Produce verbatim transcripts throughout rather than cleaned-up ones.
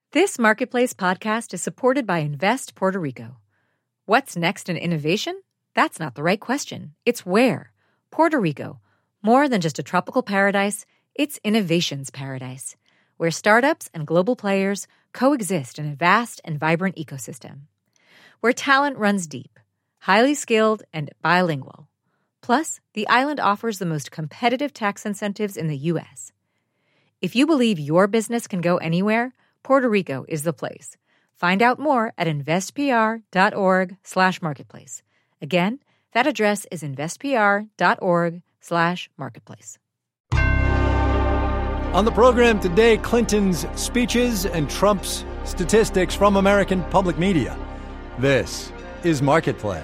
This Marketplace podcast is supported by Invest Puerto Rico. What's next in innovation? That's not the right question. It's where. Puerto Rico. More than just a tropical paradise, it's innovation's paradise, where startups and global players coexist in a vast and vibrant ecosystem. Where talent runs deep, highly skilled, and bilingual. Plus, the island offers the most competitive tax incentives in the U S. If you believe your business can go anywhere, Puerto Rico is the place. Find out more at investpr.org slash marketplace. Again, that address is investpr.org slash marketplace. On the program today, Clinton's speeches and Trump's statistics from American public media. This is Marketplace.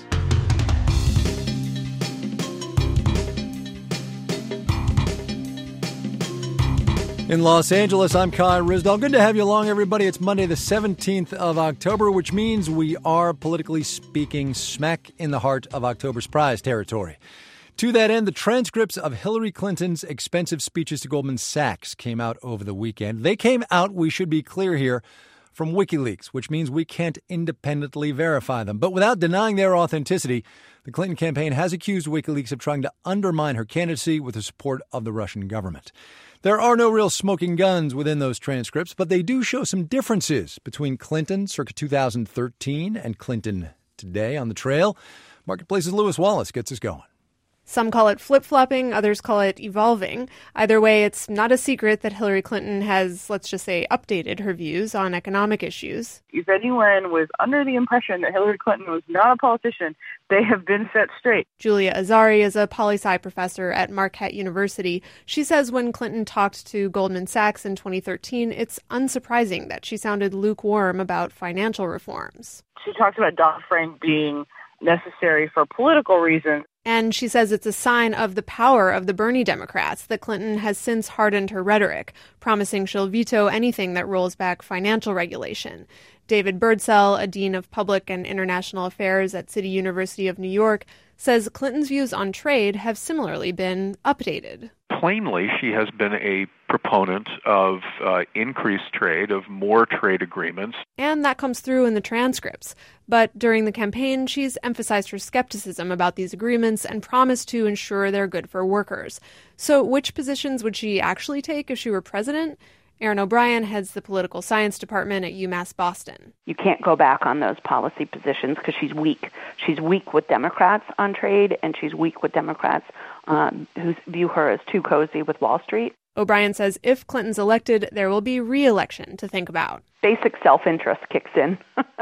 In Los Angeles, I'm Kai Ryssdal. Good to have you along, everybody. It's Monday, the seventeenth of October, which means we are, politically speaking, smack in the heart of October's prize territory. To that end, the transcripts of Hillary Clinton's expensive speeches to Goldman Sachs came out over the weekend. They came out, we should be clear here, from WikiLeaks, which means we can't independently verify them. But without denying their authenticity, the Clinton campaign has accused WikiLeaks of trying to undermine her candidacy with the support of the Russian government. There are no real smoking guns within those transcripts, but they do show some differences between Clinton circa two thousand thirteen and Clinton today on the trail. Marketplace's Lewis Wallace gets us going. Some call it flip-flopping, others call it evolving. Either way, it's not a secret that Hillary Clinton has, let's just say, updated her views on economic issues. If anyone was under the impression that Hillary Clinton was not a politician, they have been set straight. Julia Azari is a poli-sci professor at Marquette University. She says when Clinton talked to Goldman Sachs in twenty thirteen, it's unsurprising that she sounded lukewarm about financial reforms. She talked about Dodd-Frank being necessary for political reasons. And she says it's a sign of the power of the Bernie Democrats that Clinton has since hardened her rhetoric, promising she'll veto anything that rolls back financial regulation. David Birdsell, a dean of public and international affairs at City University of New York, says Clinton's views on trade have similarly been updated. Plainly, she has been a proponent of uh, increased trade, of more trade agreements. And that comes through in the transcripts. But during the campaign, she's emphasized her skepticism about these agreements and promised to ensure they're good for workers. So which positions would she actually take if she were president? Erin O'Brien heads the political science department at UMass Boston. You can't go back on those policy positions because she's weak. She's weak with Democrats on trade, and she's weak with Democrats um, who view her as too cozy with Wall Street. O'Brien says if Clinton's elected, there will be re-election to think about. Basic self-interest kicks in.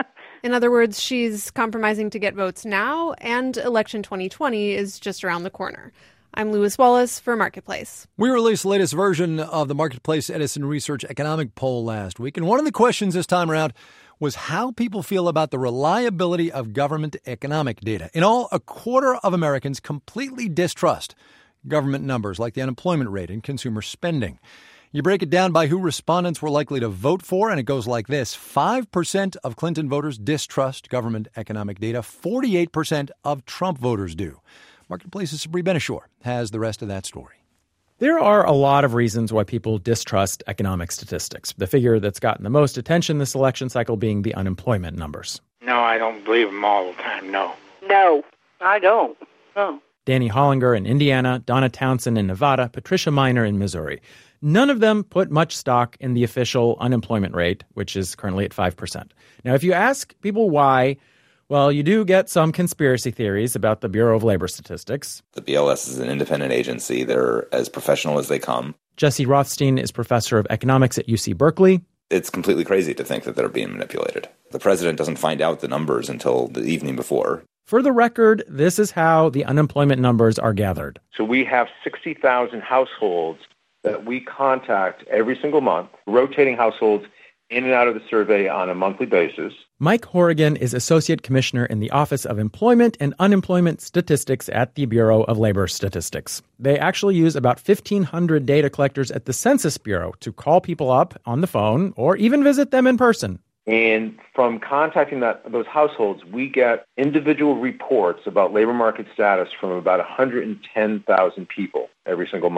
In other words, she's compromising to get votes now, and election twenty twenty is just around the corner. I'm Lewis Wallace for Marketplace. We released the latest version of the Marketplace Edison Research economic poll last week, and one of the questions this time around was how people feel about the reliability of government economic data. In all, a quarter of Americans completely distrust government numbers like the unemployment rate and consumer spending. You break it down by who respondents were likely to vote for, and it goes like this. five percent of Clinton voters distrust government economic data. forty-eight percent of Trump voters do. Marketplace's Sabri Benishore has the rest of that story. There are a lot of reasons why people distrust economic statistics. The figure that's gotten the most attention this election cycle being the unemployment numbers. No, I don't believe them all the time, no. No, I don't. No. Danny Hollinger in Indiana, Donna Townsend in Nevada, Patricia Miner in Missouri. None of them put much stock in the official unemployment rate, which is currently at five percent. Now, if you ask people why, well, you do get some conspiracy theories about the Bureau of Labor Statistics. The B L S is an independent agency. They're as professional as they come. Jesse Rothstein is professor of economics at U C Berkeley. It's completely crazy to think that they're being manipulated. The president doesn't find out the numbers until the evening before. For the record, this is how the unemployment numbers are gathered. So we have sixty thousand households that we contact every single month, rotating households in and out of the survey on a monthly basis. Mike Horrigan is Associate Commissioner in the Office of Employment and Unemployment Statistics at the Bureau of Labor Statistics. They actually use about fifteen hundred data collectors at the Census Bureau to call people up on the phone or even visit them in person. And from contacting that, those households, we get individual reports about labor market status from about one hundred ten thousand people every single month.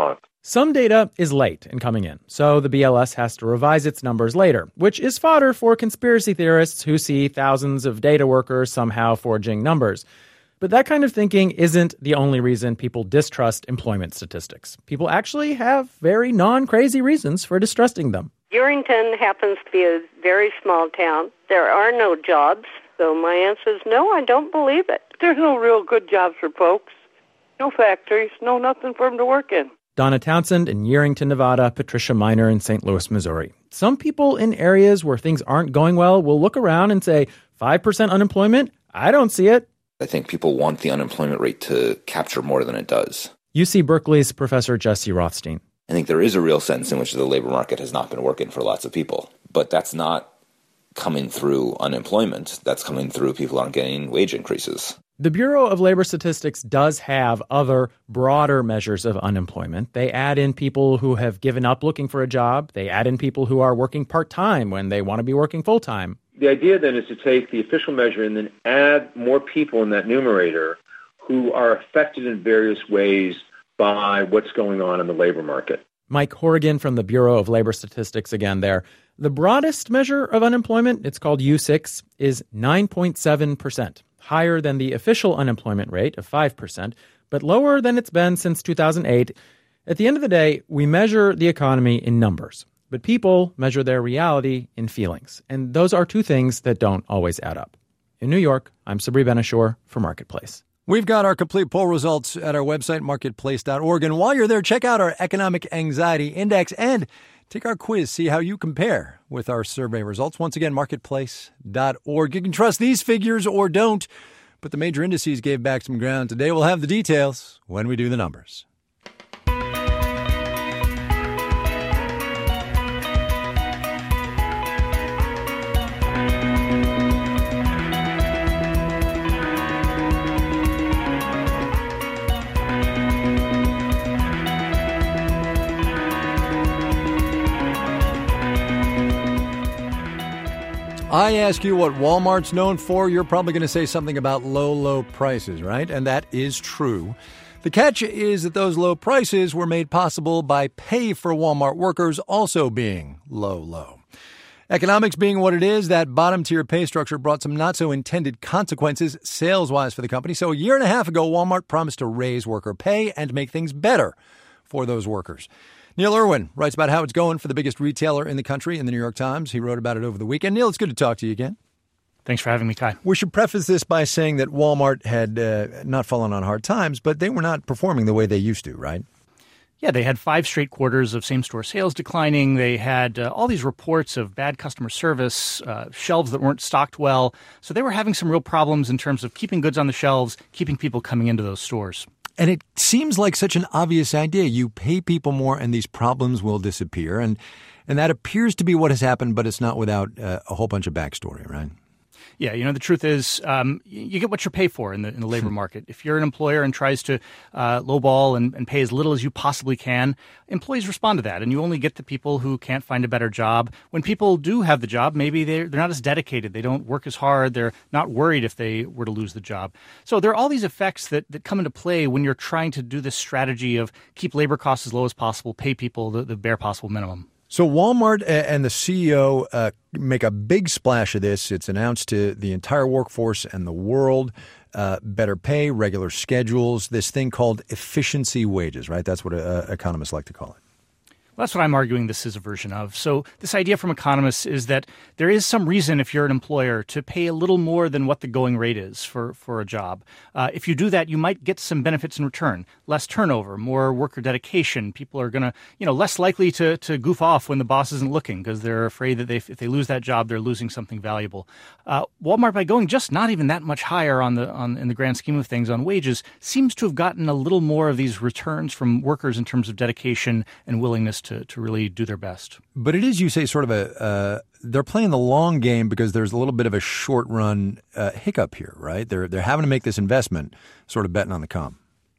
Some data is late in coming in, so the B L S has to revise its numbers later, which is fodder for conspiracy theorists who see thousands of data workers somehow forging numbers. But that kind of thinking isn't the only reason people distrust employment statistics. People actually have very non-crazy reasons for distrusting them. Yerington happens to be a very small town. There are no jobs, so my answer is no, I don't believe it. There's no real good jobs for folks. No factories, no nothing for them to work in. Donna Townsend in Yerington, Nevada, Patricia Miner in Saint Louis, Missouri. Some people in areas where things aren't going well will look around and say, five percent unemployment? I don't see it. I think people want the unemployment rate to capture more than it does. U C Berkeley's Professor Jesse Rothstein. I think there is a real sense in which the labor market has not been working for lots of people. But that's not coming through unemployment. That's coming through people aren't getting wage increases. The Bureau of Labor Statistics does have other broader measures of unemployment. They add in people who have given up looking for a job. They add in people who are working part-time when they want to be working full-time. The idea then is to take the official measure and then add more people in that numerator who are affected in various ways by what's going on in the labor market. Mike Horrigan from the Bureau of Labor Statistics again there. The broadest measure of unemployment, it's called U six, is nine point seven percent. Higher than the official unemployment rate of five percent, but lower than it's been since two thousand eight. At the end of the day, we measure the economy in numbers, but people measure their reality in feelings. And those are two things that don't always add up. In New York, I'm Sabri Ben-Achour for Marketplace. We've got our complete poll results at our website, marketplace dot org. And while you're there, check out our Economic Anxiety Index and take our quiz, see how you compare with our survey results. Once again, marketplace dot org. You can trust these figures or don't, but the major indices gave back some ground today. We'll have the details when we do the numbers. I ask you what Walmart's known for, you're probably going to say something about low, low prices, right? And that is true. The catch is that those low prices were made possible by pay for Walmart workers also being low, low. Economics being what it is, that bottom-tier pay structure brought some not-so-intended consequences sales-wise for the company. So a year and a half ago, Walmart promised to raise worker pay and make things better for those workers. Neil Irwin writes about how it's going for the biggest retailer in the country in the New York Times. He wrote about it over the weekend. Neil, it's good to talk to you again. Thanks for having me, Kai. We should preface this by saying that Walmart had uh, not fallen on hard times, but they were not performing the way they used to, right? Yeah, they had five straight quarters of same-store sales declining. They had uh, all these reports of bad customer service, uh, shelves that weren't stocked well. So they were having some real problems in terms of keeping goods on the shelves, keeping people coming into those stores. And it seems like such an obvious idea. You pay people more and these problems will disappear. And and that appears to be what has happened, but it's not without uh, a whole bunch of backstory, right? Yeah, you know, the truth is um, you get what you pay for in the in the labor market. If you're an employer and tries to uh, lowball and, and pay as little as you possibly can, employees respond to that. And you only get the people who can't find a better job. When people do have the job, maybe they're, they're not as dedicated. They don't work as hard. They're not worried if they were to lose the job. So there are all these effects that, that come into play when you're trying to do this strategy of keep labor costs as low as possible, pay people the, the bare possible minimum. So Walmart and the C E O uh, make a big splash of this. It's announced to the entire workforce and the world, uh, better pay, regular schedules, this thing called efficiency wages, right? That's what uh, economists like to call it. Well, that's what I'm arguing this is a version of. So this idea from economists is that there is some reason if you're an employer to pay a little more than what the going rate is for, for a job. Uh, if you do that, you might get some benefits in return. Less turnover, more worker dedication. People are going to, you know, less likely to, to goof off when the boss isn't looking because they're afraid that they, if they lose that job, they're losing something valuable. Uh, Walmart, by going just not even that much higher on the on in the grand scheme of things on wages, seems to have gotten a little more of these returns from workers in terms of dedication and willingness to, to really do their best. But it is, you say, sort of a uh, they're playing the long game because there's a little bit of a short run uh, hiccup here, right? They're they're having to make this investment, sort of betting on the come.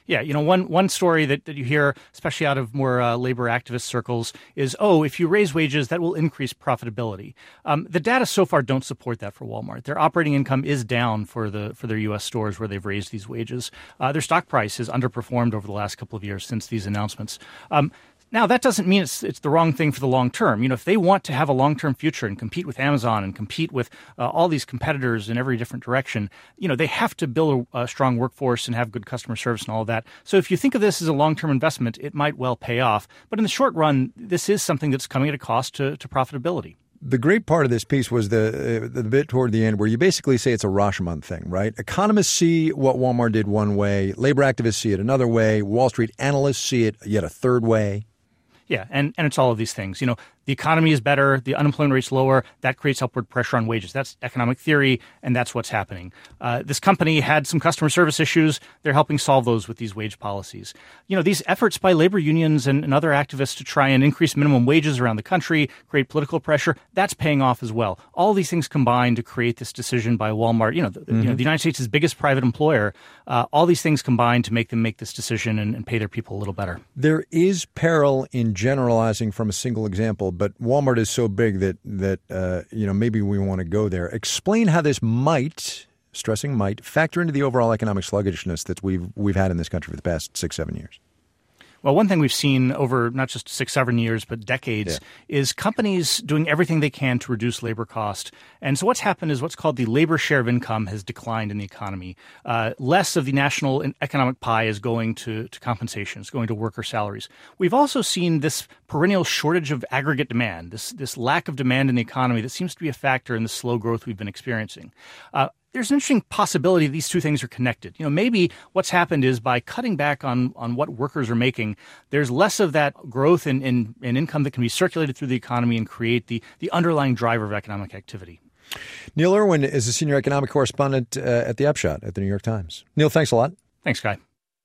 Yeah, you know, one one story that, that you hear, especially out of more uh, labor activist circles, is, oh, if you raise wages, that will increase profitability. Um, the data so far don't support that for Walmart. Their operating income is down for the for their U S stores where they've raised these wages. Uh, their stock price has underperformed over the last couple of years since these announcements. Um, Now, that doesn't mean it's it's the wrong thing for the long term. You know, if they want to have a long-term future and compete with Amazon and compete with uh, all these competitors in every different direction, you know, they have to build a, a strong workforce and have good customer service and all of that. So if you think of this as a long-term investment, it might well pay off. But in the short run, this is something that's coming at a cost to, to profitability. The great part of this piece was the uh, the bit toward the end where you basically say it's a Rashomon thing, right? Economists see what Walmart did one way, labor activists see it another way, Wall Street analysts see it yet a third way. Yeah, and, and it's all of these things. You know, the economy is better, the unemployment rate's lower, that creates upward pressure on wages. That's economic theory, and that's what's happening. Uh, this company had some customer service issues. They're helping solve those with these wage policies. You know, these efforts by labor unions and, and other activists to try and increase minimum wages around the country, create political pressure, that's paying off as well. All these things combine to create this decision by Walmart. You know, the, mm-hmm. you know, the United States' biggest private employer. Uh, all these things combine to make them make this decision and, and pay their people a little better. There is peril in generalizing from a single example, but Walmart is so big that that uh, you know maybe we want to go there. Explain how this might, stressing might, factor into the overall economic sluggishness that we've we've had in this country for the past six, seven years. Well, one thing we've seen over not just six, seven years, but decades, yeah. is companies doing everything they can to reduce labor cost. And so what's happened is what's called the labor share of income has declined in the economy. Uh, less of the national economic pie is going to, to compensation, it's going to worker salaries. We've also seen this perennial shortage of aggregate demand, this, this lack of demand in the economy that seems to be a factor in the slow growth we've been experiencing. Uh, There's an interesting possibility these two things are connected. You know, maybe what's happened is by cutting back on, on what workers are making, there's less of that growth in, in, in income that can be circulated through the economy and create the, the underlying driver of economic activity. Neil Irwin is a senior economic correspondent uh, at The Upshot at the New York Times. Neil, thanks a lot. Thanks, Guy.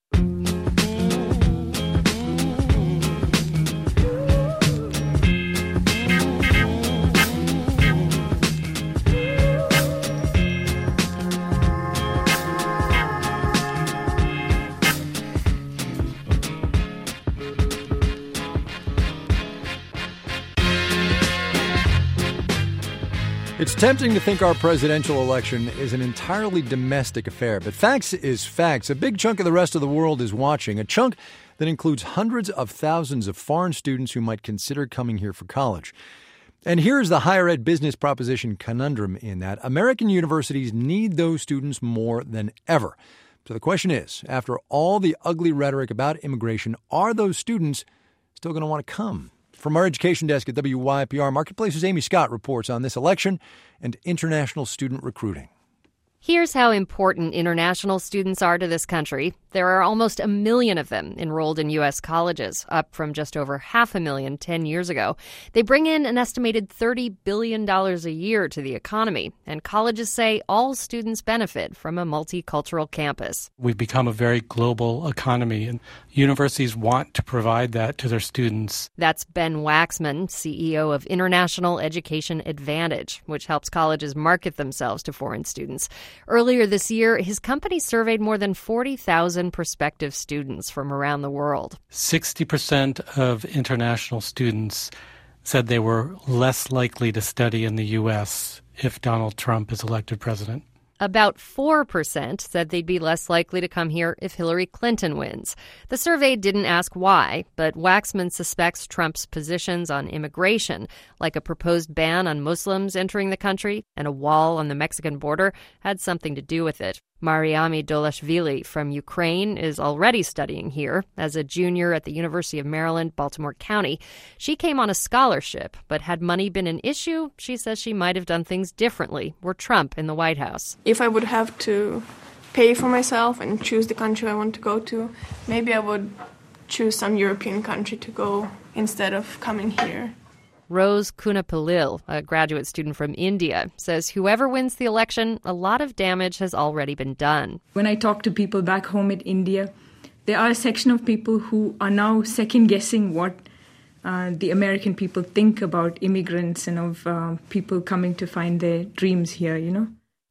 It's tempting to think our presidential election is an entirely domestic affair, but facts is facts. A big chunk of the rest of the world is watching, a chunk that includes hundreds of thousands of foreign students who might consider coming here for college. And here's the higher ed business proposition conundrum in that American universities need those students more than ever. So the question is, after all the ugly rhetoric about immigration, are those students still going to want to come? From our education desk at W Y P R Marketplace's Amy Scott reports on this election and international student recruiting. Here's how important international students are to this country. There are almost a million of them enrolled in U S colleges, up from just over half a million ten years ago. They bring in an estimated thirty billion dollars a year to the economy, and colleges say all students benefit from a multicultural campus. We've become a very global economy, and universities want to provide that to their students. That's Ben Waxman, C E O of International Education Advantage, which helps colleges market themselves to foreign students. Earlier this year, his company surveyed more than forty thousand prospective students from around the world. sixty percent of international students said they were less likely to study in the U S if Donald Trump is elected president. About four percent said they'd be less likely to come here if Hillary Clinton wins. The survey didn't ask why, but Waxman suspects Trump's positions on immigration, like a proposed ban on Muslims entering the country and a wall on the Mexican border, had something to do with it. Mariami Dolashvili from Ukraine is already studying here as a junior at the University of Maryland, Baltimore County. She came on a scholarship, but had money been an issue, she says she might have done things differently were Trump in the White House. If I would have to pay for myself and choose the country I want to go to, maybe I would choose some European country to go instead of coming here. Rose Kunapalil, a graduate student from India, says whoever wins the election, a lot of damage has already been done. When I talk to people back home in India, there are a section of people who are now second-guessing what uh, the American people think about immigrants and of uh, people coming to find their dreams here, you know.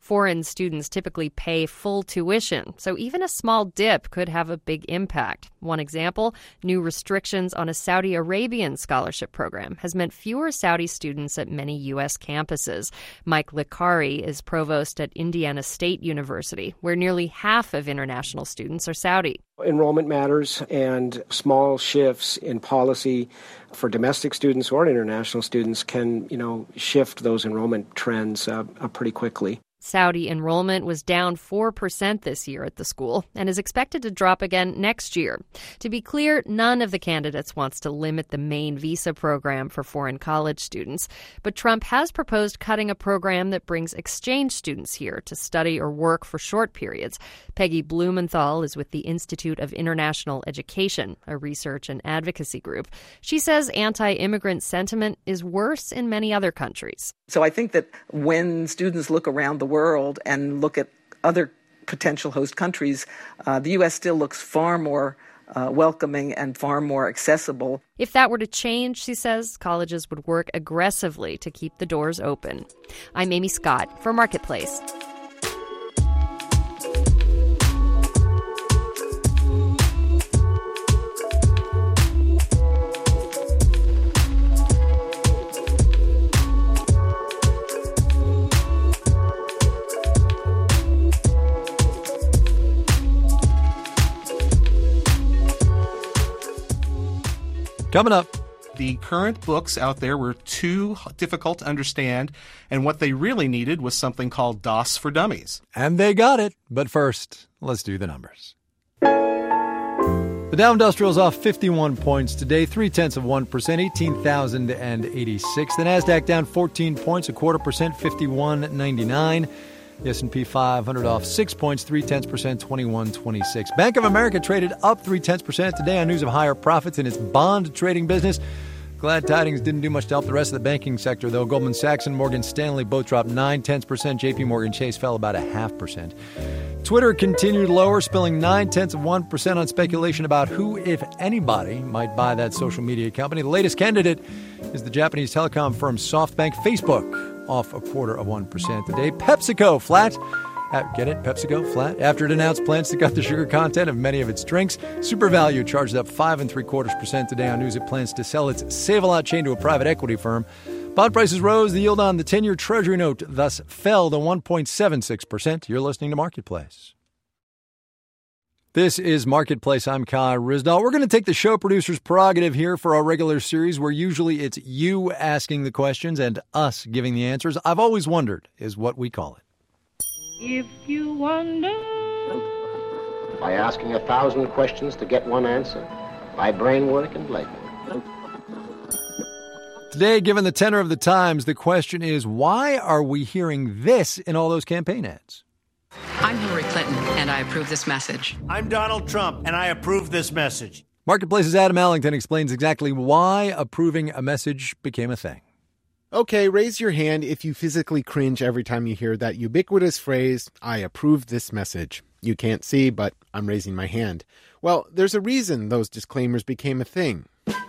Foreign students typically pay full tuition, so even a small dip could have a big impact. One example, new restrictions on a Saudi Arabian scholarship program has meant fewer Saudi students at many U S campuses. Mike Licari is provost at Indiana State University, where nearly half of international students are Saudi. Enrollment matters, and small shifts in policy for domestic students or international students can, you know, shift those enrollment trends uh, uh, pretty quickly. Saudi enrollment was down four percent this year at the school and is expected to drop again next year. To be clear, none of the candidates wants to limit the main visa program for foreign college students, but Trump has proposed cutting a program that brings exchange students here to study or work for short periods. Peggy Blumenthal is with the Institute of International Education, a research and advocacy group. She says anti-immigrant sentiment is worse in many other countries. So I think that when students look around the world and look at other potential host countries, uh, the U S still looks far more uh, welcoming and far more accessible. If that were to change, she says, colleges would work aggressively to keep the doors open. I'm Amy Scott for Marketplace. Coming up. The current books out there were too difficult to understand, and what they really needed was something called DOS for Dummies. And they got it. But first, let's do the numbers. The Dow Industrial's off fifty-one points today, three-tenths of one percent, eighteen thousand eighty-six. The Nasdaq down fourteen points, a quarter percent, fifty-one ninety-nine. The S and P five hundred off six points, three-tenths percent, twenty-one twenty-six. Bank of America traded up three-tenths percent today on news of higher profits in its bond trading business. Glad tidings didn't do much to help the rest of the banking sector, though. Goldman Sachs and Morgan Stanley both dropped nine-tenths percent. J P Morgan Chase fell about a half percent. Twitter continued lower, spilling nine-tenths of one percent on speculation about who, if anybody, might buy that social media company. The latest candidate is the Japanese telecom firm SoftBank. Facebook off a quarter of one percent today. PepsiCo flat. Get it? PepsiCo flat. After it announced plans to cut the sugar content of many of its drinks, SuperValu charged up five and three quarters percent today on news it plans to sell its Save-A-Lot chain to a private equity firm. Bond prices rose. The yield on the ten-year Treasury note thus fell to one point seven six percent. You're listening to Marketplace. This is Marketplace. I'm Kai Ryssdal. We're going to take the show producer's prerogative here for our regular series where usually it's you asking the questions and us giving the answers. I've always wondered is what we call it. If you wonder... By asking a thousand questions to get one answer. By brain work and leg work. Today, given the tenor of the times, the question is, why are we hearing this in all those campaign ads? I'm Hillary Clinton, and I approve this message. I'm Donald Trump, and I approve this message. Marketplace's Adam Allington explains exactly why approving a message became a thing. Okay, raise your hand if you physically cringe every time you hear that ubiquitous phrase, I approve this message. You can't see, but I'm raising my hand. Well, there's a reason those disclaimers became a thing.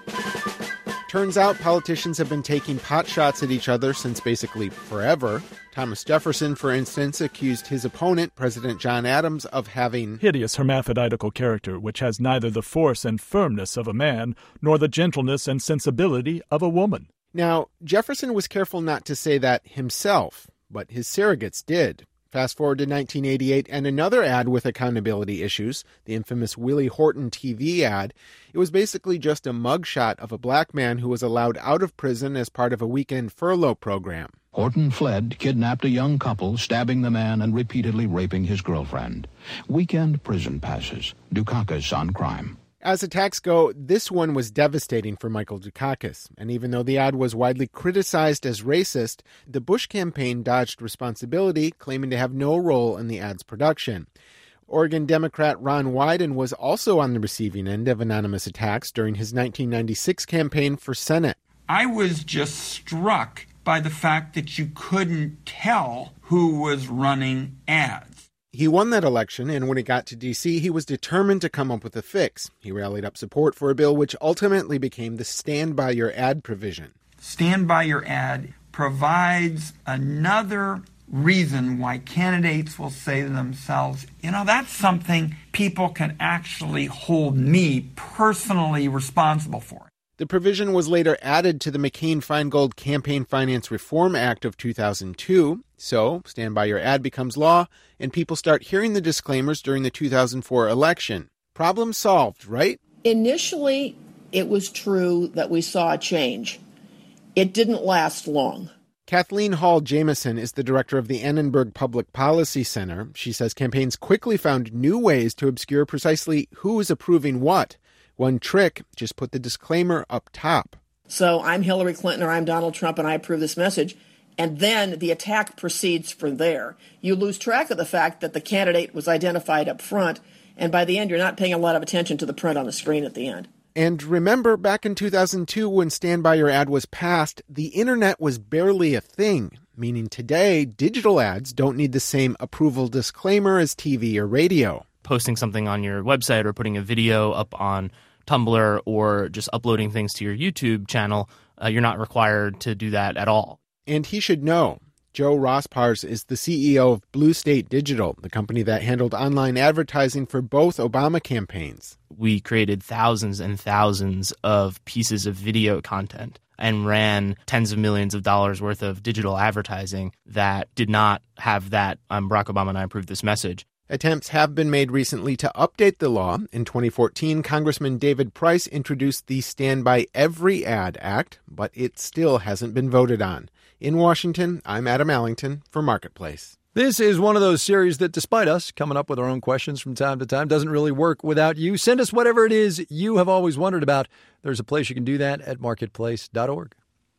Turns out politicians have been taking pot shots at each other since basically forever. Thomas Jefferson, for instance, accused his opponent, President John Adams, of having hideous hermaphroditical character, which has neither the force and firmness of a man, nor the gentleness and sensibility of a woman. Now, Jefferson was careful not to say that himself, but his surrogates did. Fast forward to nineteen eighty-eight and another ad with accountability issues, the infamous Willie Horton T V ad. It was basically just a mugshot of a black man who was allowed out of prison as part of a weekend furlough program. Horton fled, kidnapped a young couple, stabbing the man and repeatedly raping his girlfriend. Weekend prison passes. Dukakis on crime. As attacks go, this one was devastating for Michael Dukakis. And even though the ad was widely criticized as racist, the Bush campaign dodged responsibility, claiming to have no role in the ad's production. Oregon Democrat Ron Wyden was also on the receiving end of anonymous attacks during his nineteen ninety-six campaign for Senate. I was just struck by the fact that you couldn't tell who was running ads. He won that election, and when it got to D C, he was determined to come up with a fix. He rallied up support for a bill which ultimately became the Stand By Your Ad provision. Stand By Your Ad provides another reason why candidates will say to themselves, you know, that's something people can actually hold me personally responsible for. The provision was later added to the McCain-Feingold Campaign Finance Reform Act of two thousand two. So, Stand By Your Ad becomes law, and people start hearing the disclaimers during the two thousand four election. Problem solved, right? Initially, it was true that we saw a change. It didn't last long. Kathleen Hall Jameson is the director of the Annenberg Public Policy Center. She says campaigns quickly found new ways to obscure precisely who is approving what. One trick, just put the disclaimer up top. So I'm Hillary Clinton or I'm Donald Trump and I approve this message. And then the attack proceeds from there. You lose track of the fact that the candidate was identified up front, and by the end you're not paying a lot of attention to the print on the screen at the end. And remember, back in two thousand two, when Stand By Your Ad was passed, the internet was barely a thing, meaning today, digital ads don't need the same approval disclaimer as T V or radio. Posting something on your website or putting a video up on Tumblr or just uploading things to your YouTube channel, uh, you're not required to do that at all. And he should know. Joe Rospars is the C E O of Blue State Digital, the company that handled online advertising for both Obama campaigns. We created thousands and thousands of pieces of video content and ran tens of millions of dollars worth of digital advertising that did not have that um, Barack Obama and I approve this message. Attempts have been made recently to update the law. In twenty fourteen, Congressman David Price introduced the Stand By Every Ad Act, but it still hasn't been voted on. In Washington, I'm Adam Allington for Marketplace. This is one of those series that, despite us coming up with our own questions from time to time, doesn't really work without you. Send us whatever it is you have always wondered about. There's a place you can do that at marketplace dot org.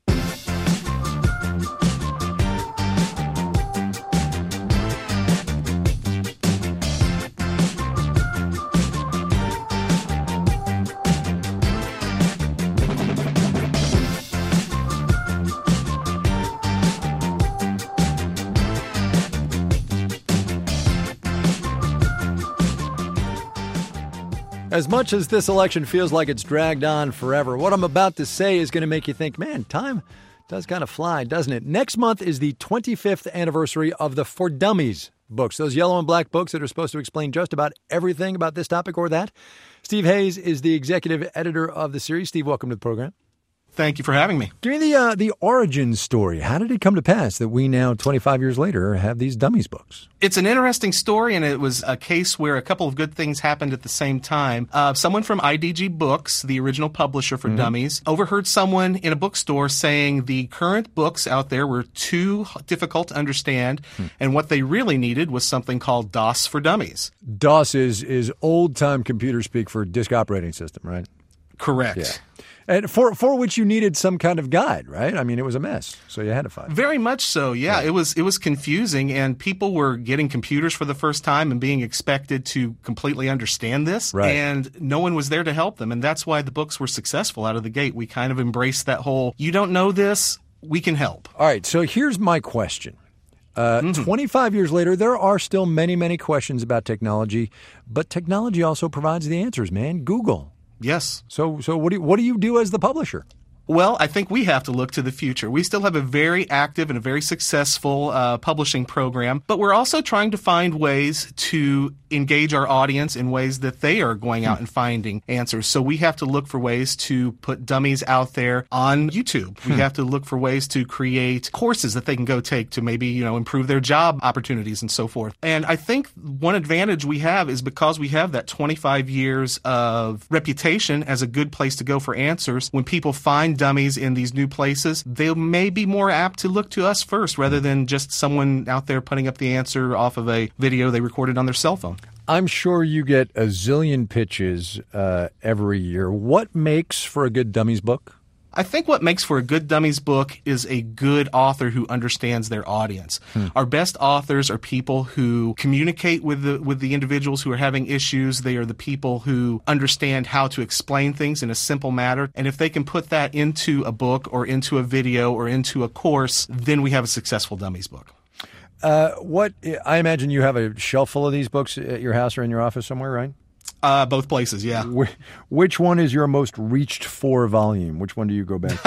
As much as this election feels like it's dragged on forever, what I'm about to say is going to make you think, man, time does kind of fly, doesn't it? Next month is the twenty-fifth anniversary of the For Dummies books, those yellow and black books that are supposed to explain just about everything about this topic or that. Steve Hayes is the executive editor of the series. Steve, welcome to the program. Thank you for having me. Give me the uh, the origin story. How did it come to pass that we now, twenty-five years later, have these Dummies books? It's an interesting story, and it was a case where a couple of good things happened at the same time. Uh, someone from I D G Books, the original publisher for mm-hmm. Dummies, overheard someone in a bookstore saying the current books out there were too difficult to understand, hmm. and what they really needed was something called DOS for Dummies. DOS is, is old-time computer speak for disk operating system, right? Correct. Yeah. And for for which you needed some kind of guide, right? I mean, it was a mess, so you had to find it. Very much so, yeah. yeah. It was it was confusing, and people were getting computers for the first time and being expected to completely understand this, right. and no one was there to help them, and that's why the books were successful out of the gate. We kind of embraced that whole, you don't know this, we can help. All right, so here's my question. Uh, mm-hmm. twenty-five years later, there are still many, many questions about technology, but technology also provides the answers, man. Google. Yes. So so what do you, what do you do as the publisher? Well, I think we have to look to the future. We still have a very active and a very successful uh, publishing program, but we're also trying to find ways to engage our audience in ways that they are going out and finding answers. So we have to look for ways to put Dummies out there on YouTube. We have to look for ways to create courses that they can go take to maybe, you know, improve their job opportunities and so forth. And I think one advantage we have is because we have that twenty-five years of reputation as a good place to go for answers, when people find Dummies in these new places, they may be more apt to look to us first rather than just someone out there putting up the answer off of a video they recorded on their cell phone. I'm sure you get a zillion pitches uh, every year. What makes for a good Dummies book? I think what makes for a good Dummies book is a good author who understands their audience. Hmm. Our best authors are people who communicate with the with the individuals who are having issues. They are the people who understand how to explain things in a simple manner. And if they can put that into a book or into a video or into a course, then we have a successful Dummies book. Uh, what I imagine you have a shelf full of these books at your house or in your office somewhere, right? Uh, both places, yeah. Which one is your most reached for volume? Which one do you go back to?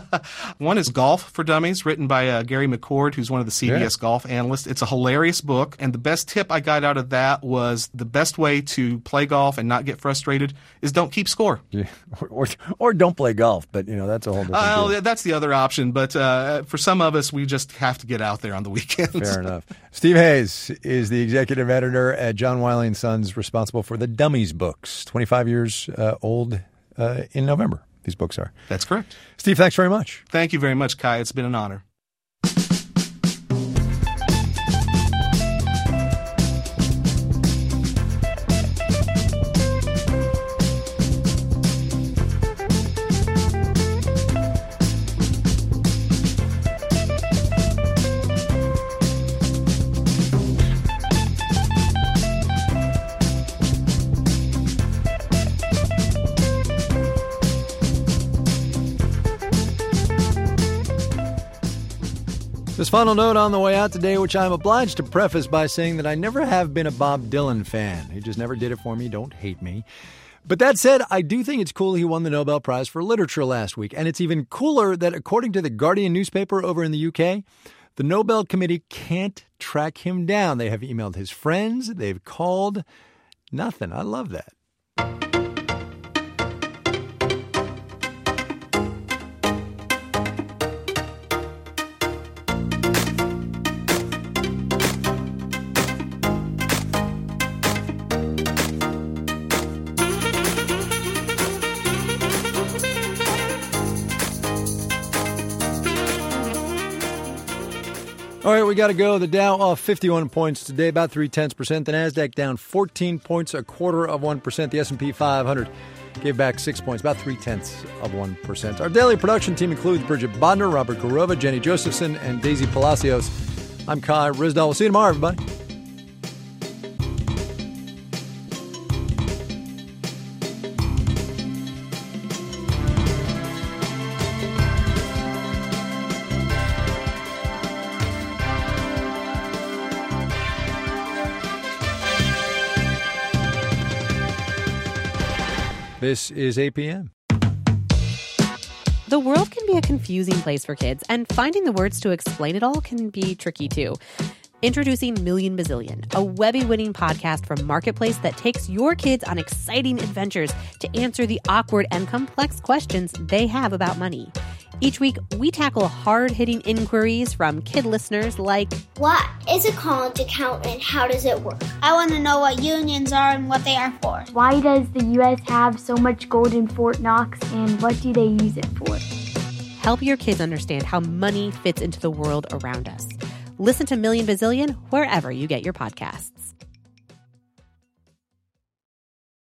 One is Golf for Dummies, written by uh, Gary McCord, who's one of the C B S Yeah. golf analysts. It's a hilarious book, and the best tip I got out of that was the best way to play golf and not get frustrated is don't keep score. Yeah. Or, or or don't play golf, but you know that's a whole different Uh, deal. that's the other option, but uh, for some of us, we just have to get out there on the weekends. Fair enough. Steve Hayes is the executive editor at John Wiley and Sons, responsible for the Dummies books. twenty-five years uh, old uh, in November, these books are. That's correct. Steve, thanks very much. Thank you very much, Kai. It's been an honor. This final note on the way out today, which I'm obliged to preface by saying that I never have been a Bob Dylan fan. He just never did it for me. Don't hate me. But that said, I do think it's cool he won the Nobel Prize for Literature last week. And it's even cooler that, according to the Guardian newspaper over in the U K, the Nobel Committee can't track him down. They have emailed his friends. They've called. Nothing. I love that. All right, we got to go. The Dow off fifty-one points today, about three-tenths percent. The NASDAQ down fourteen points, a quarter of one percent. The S and P five hundred gave back six points, about three-tenths of one percent. Our daily production team includes Bridget Bodner, Robert Garova, Jenny Josephson, and Daisy Palacios. I'm Kai Ryssdal. We'll see you tomorrow, everybody. This is eight p.m. The world can be a confusing place for kids, and finding the words to explain it all can be tricky too. Introducing Million Bazillion, a Webby-winning podcast from Marketplace that takes your kids on exciting adventures to answer the awkward and complex questions they have about money. Each week, we tackle hard-hitting inquiries from kid listeners like, what is a college account and how does it work? I want to know what unions are and what they are for. Why does the U S have so much gold in Fort Knox and what do they use it for? Help your kids understand how money fits into the world around us. Listen to Million Bazillion wherever you get your podcasts.